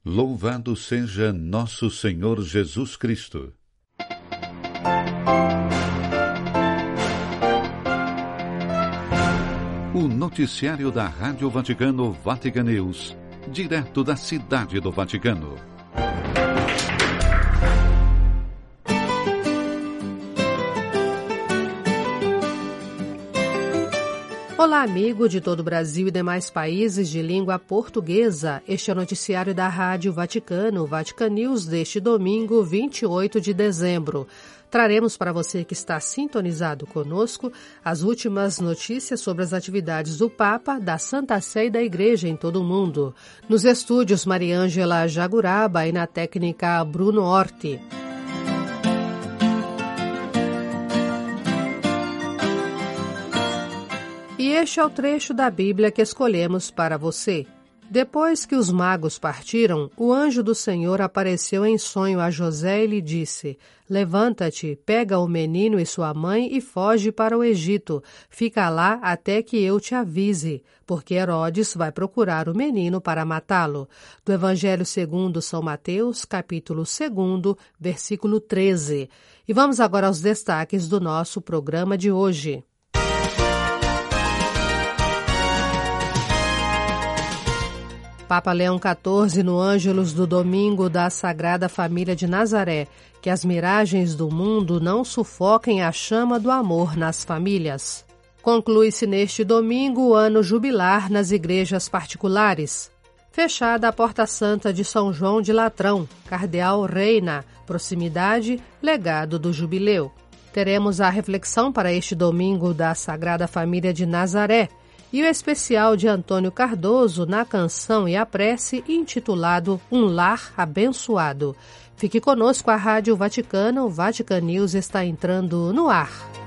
Louvado seja nosso Senhor Jesus Cristo. O noticiário da Rádio Vaticano, Vatican News, direto da Cidade do Vaticano. Olá, amigo de todo o Brasil e demais países de língua portuguesa. Este é o noticiário da Rádio Vaticano, Vatican News, deste domingo, 28 de dezembro. Traremos para você que está sintonizado conosco as últimas notícias sobre as atividades do Papa, da Santa Sé e da Igreja em todo o mundo. Nos estúdios, Mariângela Jaguraba e na técnica Bruno Orti. E este é o trecho da Bíblia que escolhemos para você. Depois que os magos partiram, o anjo do Senhor apareceu em sonho a José e lhe disse: Levanta-te, pega o menino e sua mãe e foge para o Egito. Fica lá até que eu te avise, porque Herodes vai procurar o menino para matá-lo. Do Evangelho segundo São Mateus, capítulo 2, versículo 13. E vamos agora aos destaques do nosso programa de hoje. Papa Leão XIV no Ângelus do domingo da Sagrada Família de Nazaré, que as miragens do mundo não sufoquem a chama do amor nas famílias. Conclui-se neste domingo o ano jubilar nas igrejas particulares. Fechada a Porta Santa de São João de Latrão, Cardeal Reina, proximidade, legado do jubileu. Teremos a reflexão para este domingo da Sagrada Família de Nazaré, e o especial de Antônio Cardoso na canção e a prece intitulado Um Lar Abençoado. Fique conosco, a Rádio Vaticano, o Vatican News está entrando no ar.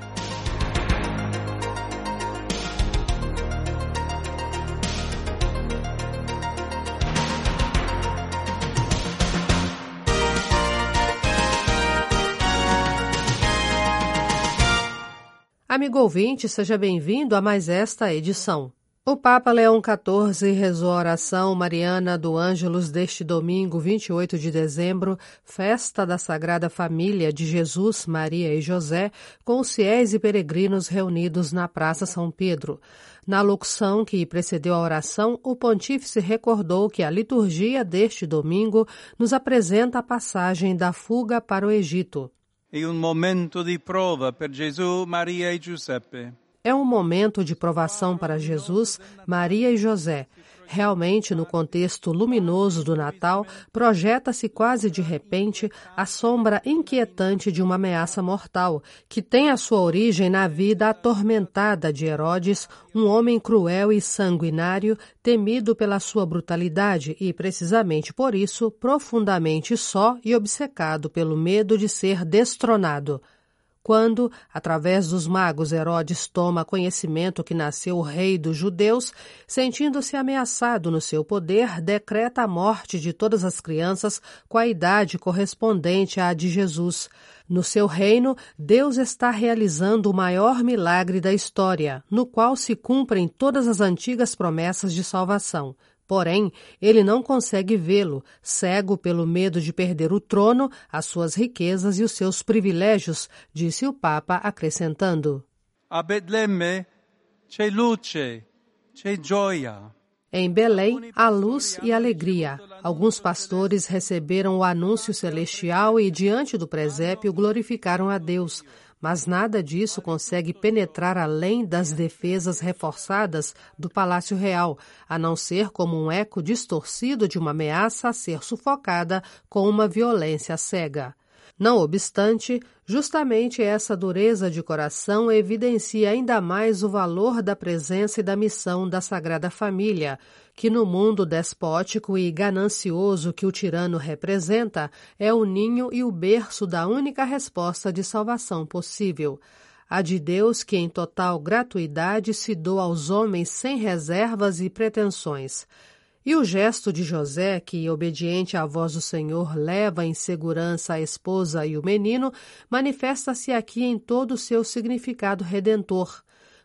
Amigo ouvinte, seja bem-vindo a mais esta edição. O Papa Leão XIV rezou a oração mariana do Ângelus deste domingo, 28 de dezembro, festa da Sagrada Família de Jesus, Maria e José, com os fiéis e peregrinos reunidos na Praça São Pedro. Na locução que precedeu a oração, o pontífice recordou que a liturgia deste domingo nos apresenta a passagem da fuga para o Egito. É um momento de prova para Jesus, Maria e Giuseppe. É um momento de provação para Jesus, Maria e José. Realmente, no contexto luminoso do Natal, projeta-se quase de repente a sombra inquietante de uma ameaça mortal, que tem a sua origem na vida atormentada de Herodes, um homem cruel e sanguinário, temido pela sua brutalidade e, precisamente por isso, profundamente só e obcecado pelo medo de ser destronado. Quando, através dos magos, Herodes toma conhecimento que nasceu o rei dos judeus, sentindo-se ameaçado no seu poder, decreta a morte de todas as crianças com a idade correspondente à de Jesus. No seu reino, Deus está realizando o maior milagre da história, no qual se cumprem todas as antigas promessas de salvação. Porém, ele não consegue vê-lo, cego pelo medo de perder o trono, as suas riquezas e os seus privilégios, disse o Papa, acrescentando: A Betlemme c'è luce, c'è gioia. Em Belém, há luz e alegria. Alguns pastores receberam o anúncio celestial e, diante do presépio, glorificaram a Deus. Mas nada disso consegue penetrar além das defesas reforçadas do Palácio Real, a não ser como um eco distorcido de uma ameaça a ser sufocada com uma violência cega. Não obstante, justamente essa dureza de coração evidencia ainda mais o valor da presença e da missão da Sagrada Família, que no mundo despótico e ganancioso que o tirano representa, é o ninho e o berço da única resposta de salvação possível. A de Deus que em total gratuidade se doa aos homens sem reservas e pretensões. E o gesto de José, que, obediente à voz do Senhor, leva em segurança a esposa e o menino, manifesta-se aqui em todo o seu significado redentor.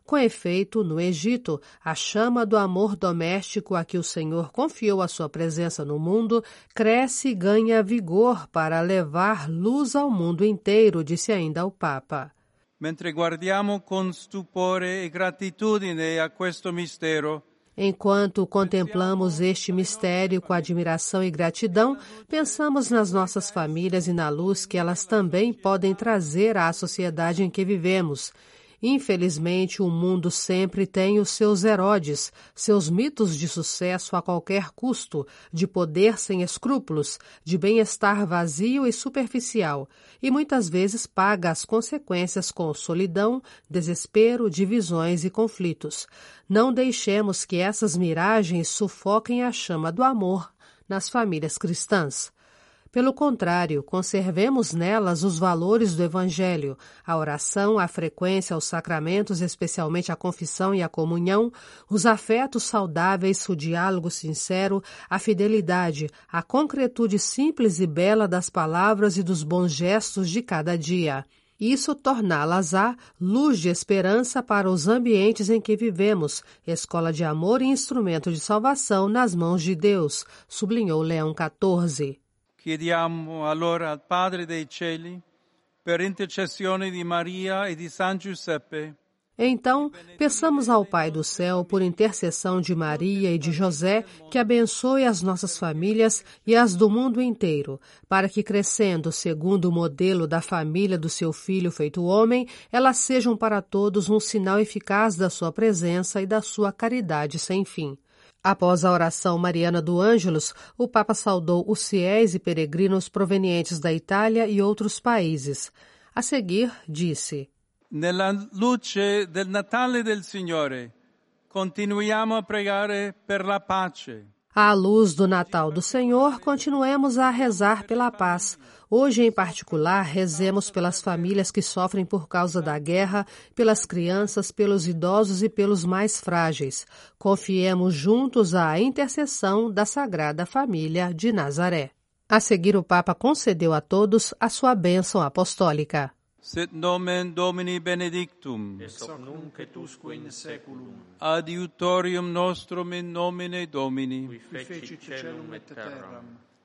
Com efeito, no Egito, a chama do amor doméstico a que o Senhor confiou a sua presença no mundo cresce e ganha vigor para levar luz ao mundo inteiro, disse ainda o Papa. Mentre guardiamo con stupore e gratitudine a questo mistero, enquanto contemplamos este mistério com admiração e gratidão, pensamos nas nossas famílias e na luz que elas também podem trazer à sociedade em que vivemos. Infelizmente, o mundo sempre tem os seus Herodes, seus mitos de sucesso a qualquer custo, de poder sem escrúpulos, de bem-estar vazio e superficial, e muitas vezes paga as consequências com solidão, desespero, divisões e conflitos. Não deixemos que essas miragens sufoquem a chama do amor nas famílias cristãs. Pelo contrário, conservemos nelas os valores do Evangelho, a oração, a frequência aos sacramentos, especialmente a confissão e a comunhão, os afetos saudáveis, o diálogo sincero, a fidelidade, a concretude simples e bela das palavras e dos bons gestos de cada dia. Isso torná-las-á luz de esperança para os ambientes em que vivemos, escola de amor e instrumento de salvação nas mãos de Deus, sublinhou Leão XIV. Chiediamo allora al Padre dei Cieli, per intercessione di Maria e di San Giuseppe. Então, peçamos ao Pai do Céu, por intercessão de Maria e de José, que abençoe as nossas famílias e as do mundo inteiro, para que, crescendo segundo o modelo da família do seu Filho feito homem, elas sejam para todos um sinal eficaz da sua presença e da sua caridade sem fim. Após a oração mariana do Ângelus, o Papa saudou os fiéis e peregrinos provenientes da Itália e outros países. A seguir, disse: Nella luce del Natale del Signore, continuiamo a pregare per la pace. À luz do Natal do Senhor, continuemos a rezar pela paz. Hoje, em particular, rezemos pelas famílias que sofrem por causa da guerra, pelas crianças, pelos idosos e pelos mais frágeis. Confiemos juntos à intercessão da Sagrada Família de Nazaré. A seguir, o Papa concedeu a todos a sua bênção apostólica. Sit nomen Domini benedictum. Ex hoc nunc et usque in saeculum. Adiutorium nostrum in nomine Domini. Qui fecit caelum et terram.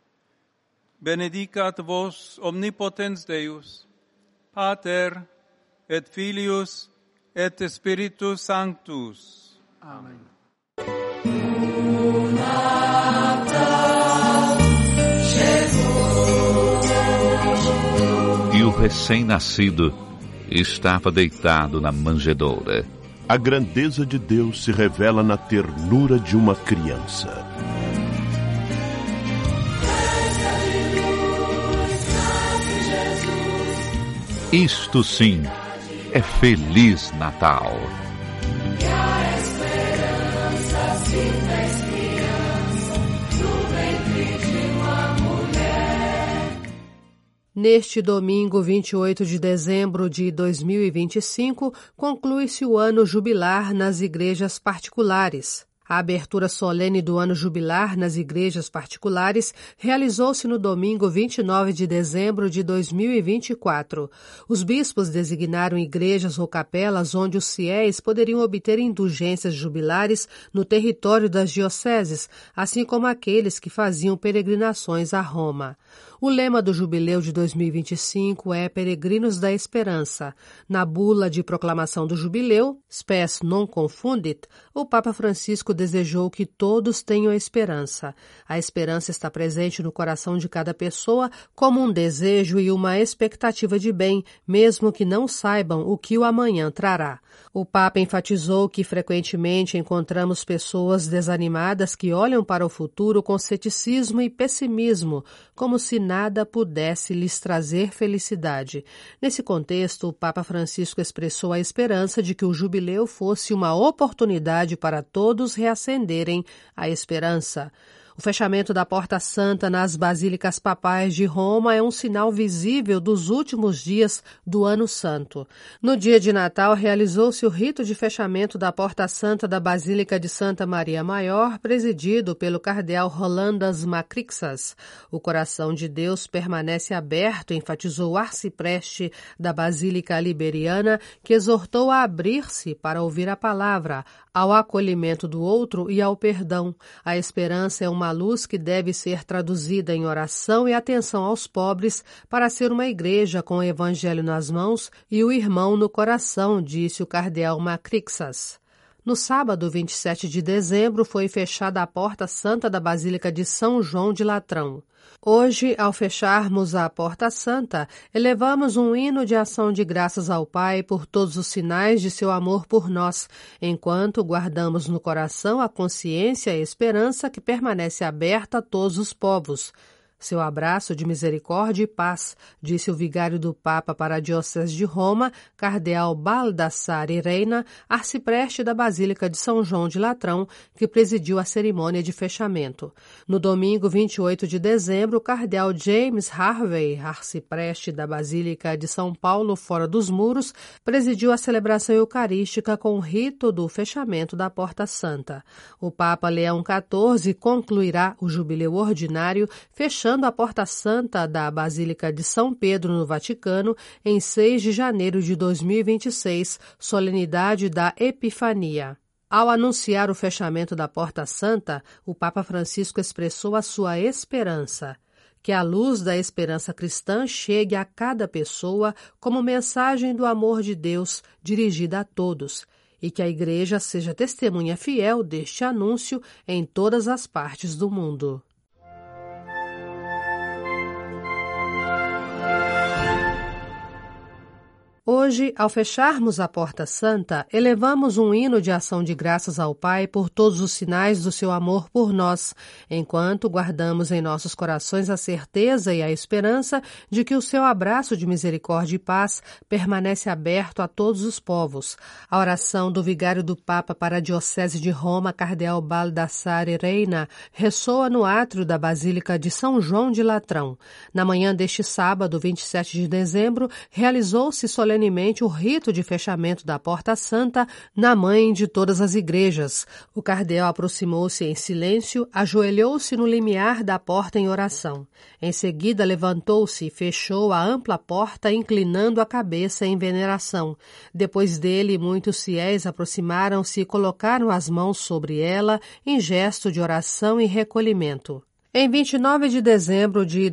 Benedicat vos omnipotens Deus, Pater et Filius et Spiritus Sanctus. Amen. E o recém-nascido estava deitado na manjedoura. A grandeza de Deus se revela na ternura de uma criança. Isto sim é Feliz Natal. Neste domingo, 28 de dezembro de 2025, conclui-se o ano jubilar nas igrejas particulares. A abertura solene do ano jubilar nas igrejas particulares realizou-se no domingo 29 de dezembro de 2024. Os bispos designaram igrejas ou capelas onde os fiéis poderiam obter indulgências jubilares no território das dioceses, assim como aqueles que faziam peregrinações a Roma. O lema do jubileu de 2025 é Peregrinos da Esperança. Na bula de proclamação do jubileu, Spes non confundit, o Papa Francisco desejou que todos tenham esperança. A esperança está presente no coração de cada pessoa como um desejo e uma expectativa de bem, mesmo que não saibam o que o amanhã trará. O Papa enfatizou que frequentemente encontramos pessoas desanimadas que olham para o futuro com ceticismo e pessimismo, como se nada pudesse lhes trazer felicidade. Nesse contexto, o Papa Francisco expressou a esperança de que o jubileu fosse uma oportunidade para todos reacenderem a esperança. O fechamento da Porta Santa nas basílicas papais de Roma é um sinal visível dos últimos dias do Ano Santo. No dia de Natal, realizou-se o rito de fechamento da Porta Santa da Basílica de Santa Maria Maior, presidido pelo cardeal Rolandas Macrixas. O coração de Deus permanece aberto, enfatizou o arcipreste da Basílica Liberiana, que exortou a abrir-se para ouvir a palavra, ao acolhimento do outro e ao perdão. A esperança é uma luz que deve ser traduzida em oração e atenção aos pobres para ser uma igreja com o evangelho nas mãos e o irmão no coração, disse o cardeal Macrixas. No sábado, 27 de dezembro, foi fechada a Porta Santa da Basílica de São João de Latrão. Hoje, ao fecharmos a Porta Santa, elevamos um hino de ação de graças ao Pai por todos os sinais de seu amor por nós, enquanto guardamos no coração a consciência e a esperança que permanece aberta a todos os povos. Seu abraço de misericórdia e paz, disse o vigário do Papa para a Diocese de Roma, cardeal Baldassare Reina, arcipreste da Basílica de São João de Latrão, que presidiu a cerimônia de fechamento. No domingo 28 de dezembro, o cardeal James Harvey, arcipreste da Basílica de São Paulo, fora dos muros, presidiu a celebração eucarística com o rito do fechamento da Porta Santa. O Papa Leão XIV concluirá o jubileu ordinário, fechando a Porta Santa da Basílica de São Pedro, no Vaticano, em 6 de janeiro de 2026, solenidade da Epifania. Ao anunciar o fechamento da Porta Santa, o Papa Francisco expressou a sua esperança. Que a luz da esperança cristã chegue a cada pessoa como mensagem do amor de Deus dirigida a todos, e que a Igreja seja testemunha fiel deste anúncio em todas as partes do mundo. Hoje, ao fecharmos a Porta Santa, elevamos um hino de ação de graças ao Pai por todos os sinais do seu amor por nós, enquanto guardamos em nossos corações a certeza e a esperança de que o seu abraço de misericórdia e paz permanece aberto a todos os povos. A oração do vigário do Papa para a Diocese de Roma, cardeal Baldassare Reina, ressoa no átrio da Basílica de São João de Latrão. Na manhã deste sábado, 27 de dezembro, realizou-se solenemente o rito de fechamento da Porta Santa na mãe de todas as igrejas. O cardeal aproximou-se em silêncio, ajoelhou-se no limiar da porta em oração. Em seguida, levantou-se e fechou a ampla porta, inclinando a cabeça em veneração. Depois dele, muitos fiéis aproximaram-se e colocaram as mãos sobre ela em gesto de oração e recolhimento. Em 29 de dezembro de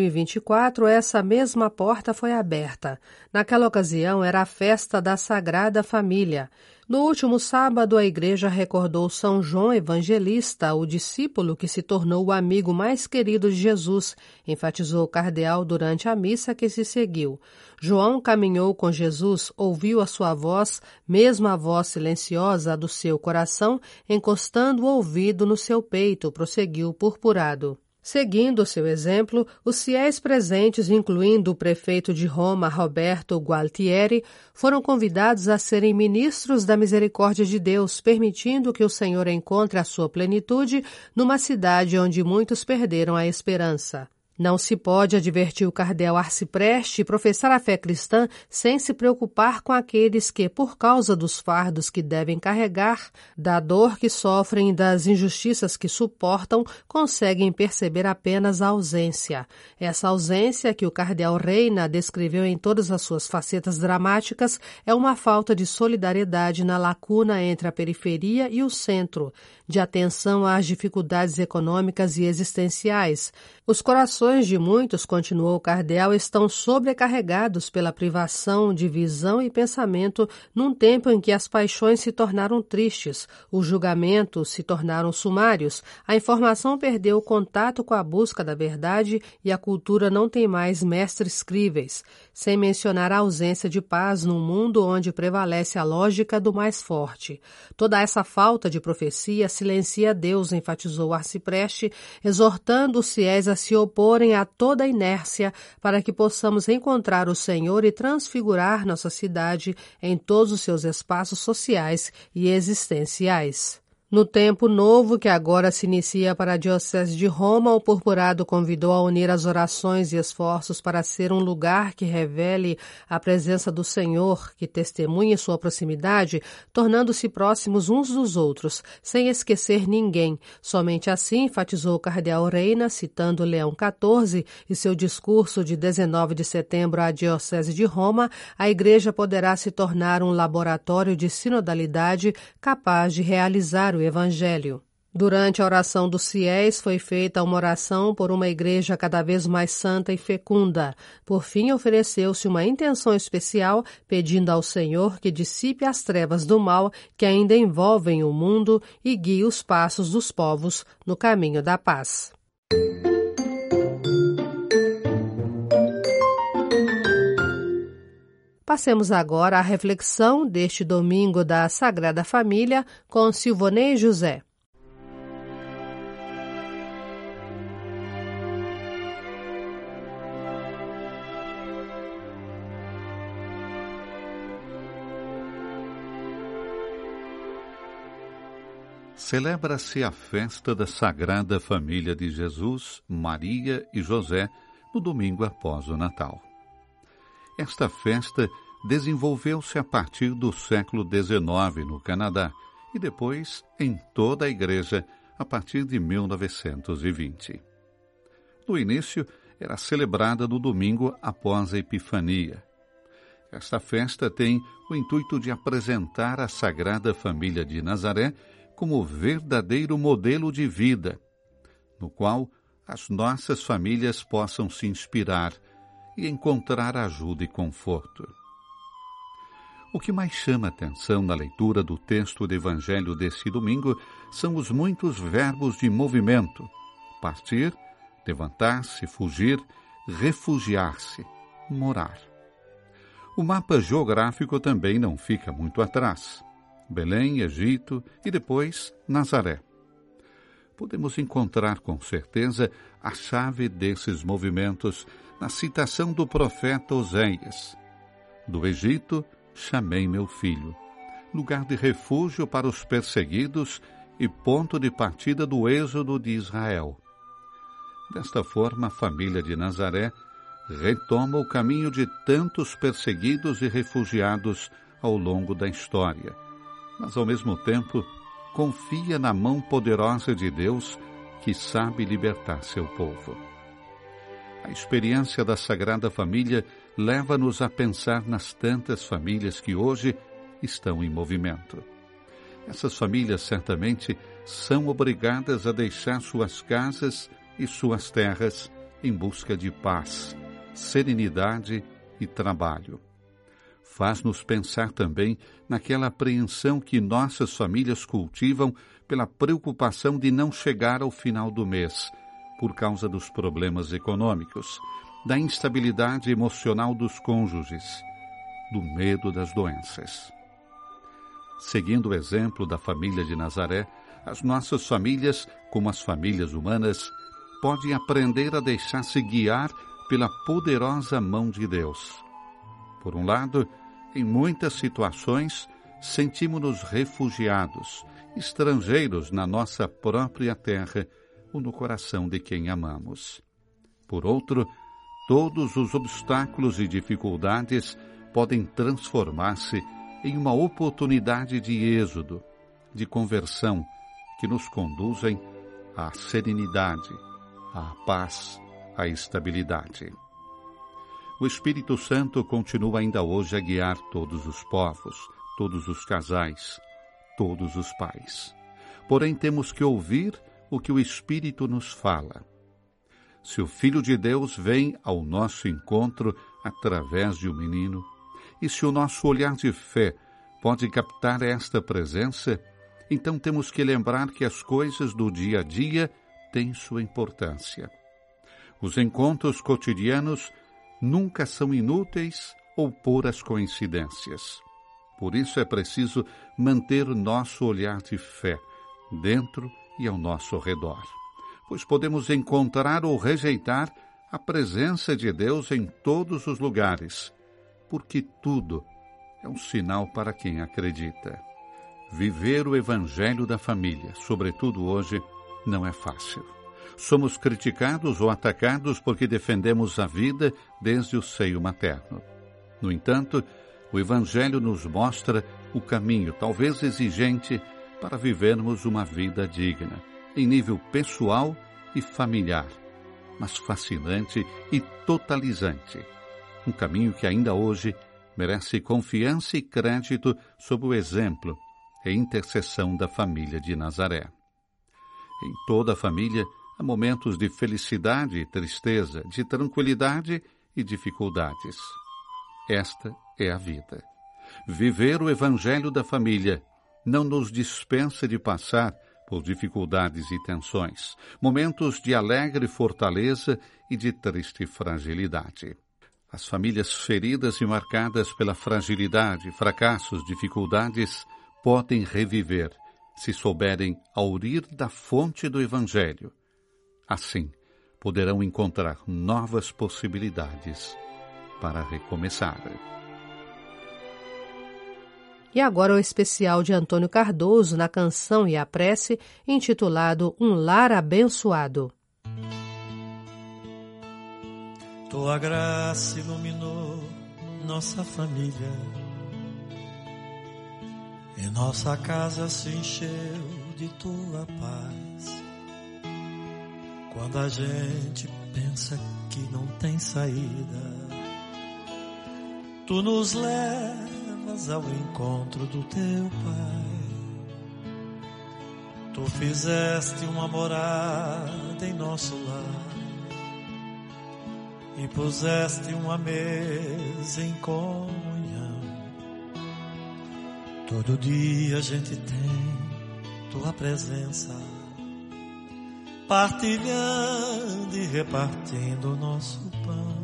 2024, essa mesma porta foi aberta. Naquela ocasião, era a festa da Sagrada Família. No último sábado, a Igreja recordou São João Evangelista, o discípulo que se tornou o amigo mais querido de Jesus, enfatizou o cardeal durante a missa que se seguiu. João caminhou com Jesus, ouviu a sua voz, mesmo a voz silenciosa do seu coração, encostando o ouvido no seu peito, prosseguiu o purpurado. Seguindo o seu exemplo, os fiéis presentes, incluindo o prefeito de Roma, Roberto Gualtieri, foram convidados a serem ministros da misericórdia de Deus, permitindo que o Senhor encontre a sua plenitude numa cidade onde muitos perderam a esperança. Não se pode, advertir o cardeal arcipreste, professar a fé cristã sem se preocupar com aqueles que, por causa dos fardos que devem carregar, da dor que sofrem e das injustiças que suportam, conseguem perceber apenas a ausência. Essa ausência, que o cardeal Reina descreveu em todas as suas facetas dramáticas, é uma falta de solidariedade na lacuna entre a periferia e o centro, de atenção às dificuldades econômicas e existenciais. Os corações de muitos, continuou o cardeal, estão sobrecarregados pela privação de visão e pensamento num tempo em que as paixões se tornaram tristes, os julgamentos se tornaram sumários, a informação perdeu o contato com a busca da verdade e a cultura não tem mais mestres críveis, sem mencionar a ausência de paz num mundo onde prevalece a lógica do mais forte. Toda essa falta de profecia silencia Deus, enfatizou o arcipreste, exortando os fiéis a se oporem a toda a inércia para que possamos encontrar o Senhor e transfigurar nossa cidade em todos os seus espaços sociais e existenciais. No tempo novo que agora se inicia para a Diocese de Roma, o Purpurado convidou a unir as orações e esforços para ser um lugar que revele a presença do Senhor, que testemunhe sua proximidade, tornando-se próximos uns dos outros, sem esquecer ninguém. Somente assim, enfatizou o cardeal Reina, citando Leão XIV e seu discurso de 19 de setembro à Diocese de Roma, a Igreja poderá se tornar um laboratório de sinodalidade capaz de realizar o Evangelho. Durante a oração dos fiéis foi feita uma oração por uma igreja cada vez mais santa e fecunda. Por fim, ofereceu-se uma intenção especial, pedindo ao Senhor que dissipe as trevas do mal que ainda envolvem o mundo e guie os passos dos povos no caminho da paz. Passemos agora à reflexão deste domingo da Sagrada Família com Silvonei José. Celebra-se a festa da Sagrada Família de Jesus, Maria e José no domingo após o Natal. Esta festa desenvolveu-se a partir do século XIX no Canadá e depois em toda a Igreja a partir de 1920. No início, era celebrada no domingo após a Epifania. Esta festa tem o intuito de apresentar a Sagrada Família de Nazaré como verdadeiro modelo de vida, no qual as nossas famílias possam se inspirar e encontrar ajuda e conforto. O que mais chama atenção na leitura do texto do Evangelho desse domingo são os muitos verbos de movimento: partir, levantar-se, fugir, refugiar-se, morar. O mapa geográfico também não fica muito atrás. Belém, Egito e depois Nazaré. Podemos encontrar com certeza a chave desses movimentos na citação do profeta Oséias: do Egito chamei meu filho, lugar de refúgio para os perseguidos e ponto de partida do êxodo de Israel. Desta forma, a família de Nazaré retoma o caminho de tantos perseguidos e refugiados ao longo da história, mas ao mesmo tempo confia na mão poderosa de Deus que sabe libertar seu povo. A experiência da Sagrada Família leva-nos a pensar nas tantas famílias que hoje estão em movimento. Essas famílias certamente são obrigadas a deixar suas casas e suas terras em busca de paz, serenidade e trabalho. Faz-nos pensar também naquela apreensão que nossas famílias cultivam pela preocupação de não chegar ao final do mês, por causa dos problemas econômicos, da instabilidade emocional dos cônjuges, do medo das doenças. Seguindo o exemplo da família de Nazaré, as nossas famílias, como as famílias humanas, podem aprender a deixar-se guiar pela poderosa mão de Deus. Por um lado, em muitas situações, sentimos-nos refugiados, estrangeiros na nossa própria terra ou no coração de quem amamos. Por outro, todos os obstáculos e dificuldades podem transformar-se em uma oportunidade de êxodo, de conversão, que nos conduzem à serenidade, à paz, à estabilidade. O Espírito Santo continua ainda hoje a guiar todos os povos, todos os casais, todos os pais. Porém, temos que ouvir o que o Espírito nos fala. Se o Filho de Deus vem ao nosso encontro através de um menino, e se o nosso olhar de fé pode captar esta presença, então temos que lembrar que as coisas do dia a dia têm sua importância. Os encontros cotidianos nunca são inúteis ou puras coincidências. Por isso é preciso manter o nosso olhar de fé dentro e ao nosso redor, pois podemos encontrar ou rejeitar a presença de Deus em todos os lugares, porque tudo é um sinal para quem acredita. Viver o evangelho da família, sobretudo hoje, não é fácil. Somos criticados ou atacados porque defendemos a vida desde o seio materno. No entanto, o evangelho nos mostra o caminho, talvez exigente, para vivermos uma vida digna, em nível pessoal e familiar, mas fascinante e totalizante. Um caminho que ainda hoje merece confiança e crédito sob o exemplo e intercessão da família de Nazaré. Em toda a família há momentos de felicidade e tristeza, de tranquilidade e dificuldades. Esta é a vida. Viver o evangelho da família não nos dispensa de passar por dificuldades e tensões, momentos de alegre fortaleza e de triste fragilidade. As famílias feridas e marcadas pela fragilidade, fracassos, dificuldades, podem reviver, se souberem aurir da fonte do Evangelho. Assim, poderão encontrar novas possibilidades para recomeçar. E agora o especial de Antônio Cardoso na Canção e a Prece, intitulado Um Lar Abençoado. Tua graça iluminou nossa família, e nossa casa se encheu de tua paz. Quando a gente pensa que não tem saída, tu nos levas ao encontro do teu Pai. Tu fizeste uma morada em nosso lar e puseste uma mesa em comunhão. Todo dia a gente tem tua presença, partilhando e repartindo o nosso pão.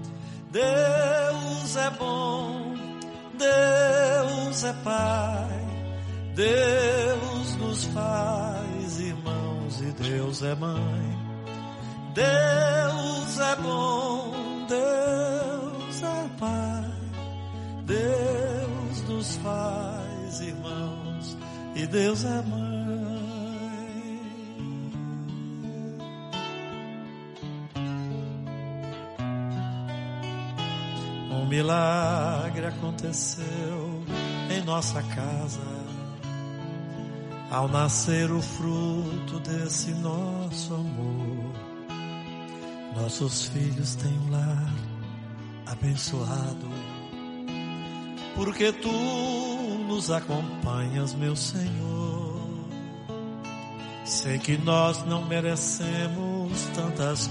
Deus é bom, Deus é Pai, Deus nos faz irmãos e Deus é Mãe. Deus é bom, Deus é Pai, Deus nos faz irmãos e Deus é Mãe. Um milagre aconteceu em nossa casa ao nascer o fruto desse nosso amor. Nossos filhos têm um lar abençoado, porque tu nos acompanhas, meu Senhor. Sei que nós não merecemos tantas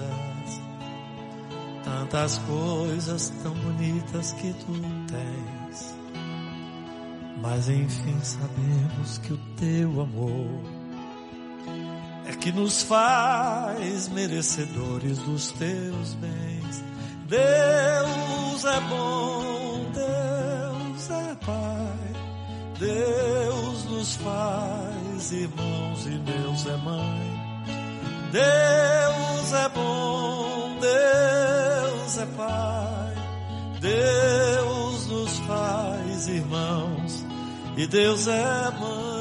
coisas tão bonitas que tu tens, mas enfim sabemos que o teu amor é que nos faz merecedores dos teus bens. Deus é bom, Deus é Pai, Deus nos faz irmãos e Deus é Mãe. Deus é bom, Deus é Pai, Deus nos faz irmãos e Deus é Mãe.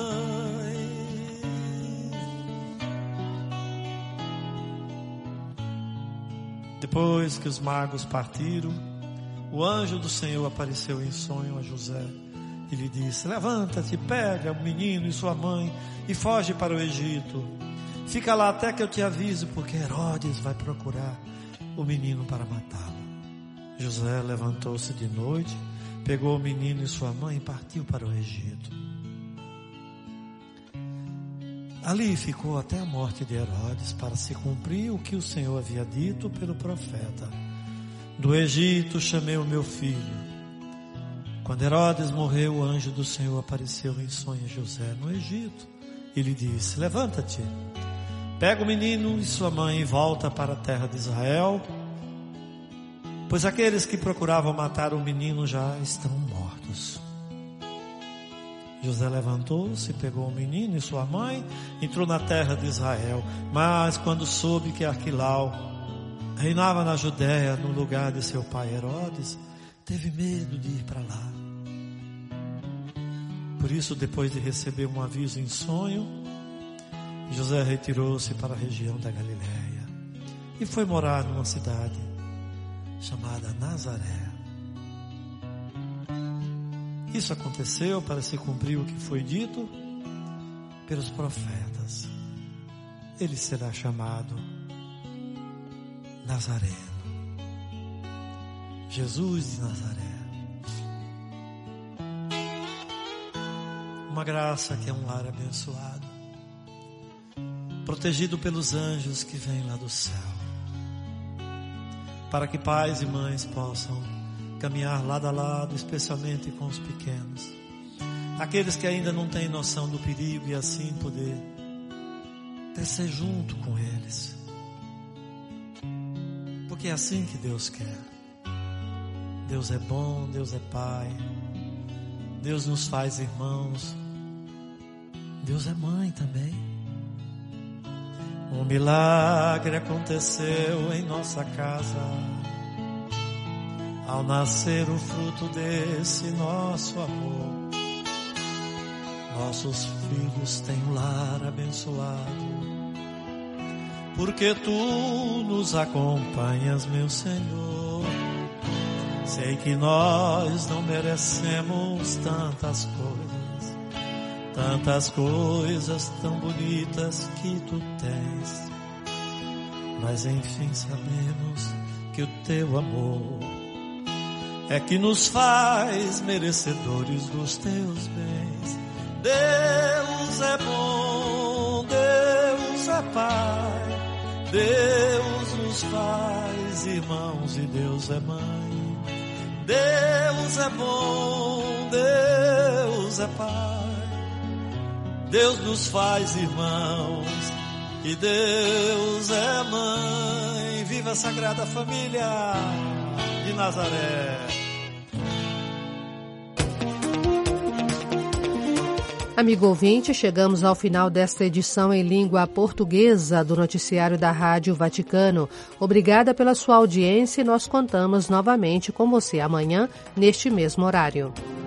Depois que os magos partiram, o anjo do Senhor apareceu em sonho a José e lhe disse: levanta-te, pega o menino e sua mãe e foge para o Egito. Fica lá até que eu te avise, porque Herodes vai procurar o menino para matá-lo. José levantou-se de noite, pegou o menino e sua mãe e partiu para o Egito. Ali ficou até a morte de Herodes, para se cumprir o que o Senhor havia dito pelo profeta: do Egito chamei o meu filho. Quando Herodes morreu, o anjo do Senhor apareceu em sonho a José no Egito e lhe disse: levanta-te, pega o menino e sua mãe e volta para a terra de Israel, pois aqueles que procuravam matar o menino já estão mortos. José levantou-se, pegou o menino e sua mãe, entrou na terra de Israel. Mas quando soube que Arquilau reinava na Judéia no lugar de seu pai Herodes, teve medo de ir para lá. Por isso, depois de receber um aviso em sonho, José retirou-se para a região da Galiléia e foi morar numa cidade chamada Nazaré. Isso aconteceu para se cumprir o que foi dito pelos profetas. Ele será chamado Nazareno, Jesus de Nazaré. Uma graça que é um lar abençoado, protegido pelos anjos que vêm lá do céu, para que pais e mães possam caminhar lado a lado, especialmente com os pequenos, aqueles que ainda não têm noção do perigo, e assim poder crescer junto com eles, porque é assim que Deus quer. Deus é bom, Deus é Pai, Deus nos faz irmãos, Deus é mãe também. Um milagre aconteceu em nossa casa, ao nascer o fruto desse nosso amor. Nossos filhos têm um lar abençoado, porque tu nos acompanhas, meu Senhor. Sei que nós não merecemos tantas coisas tão bonitas que tu tens, mas enfim sabemos que o teu amor é que nos faz merecedores dos teus bens. Deus é bom, Deus é Pai, Deus nos faz irmãos e Deus é mãe. Deus é bom, Deus é Pai, Deus nos faz irmãos e Deus é mãe. Viva a Sagrada Família de Nazaré. Amigo ouvinte, chegamos ao final desta edição em língua portuguesa do noticiário da Rádio Vaticano. Obrigada pela sua audiência e nós contamos novamente com você amanhã, neste mesmo horário.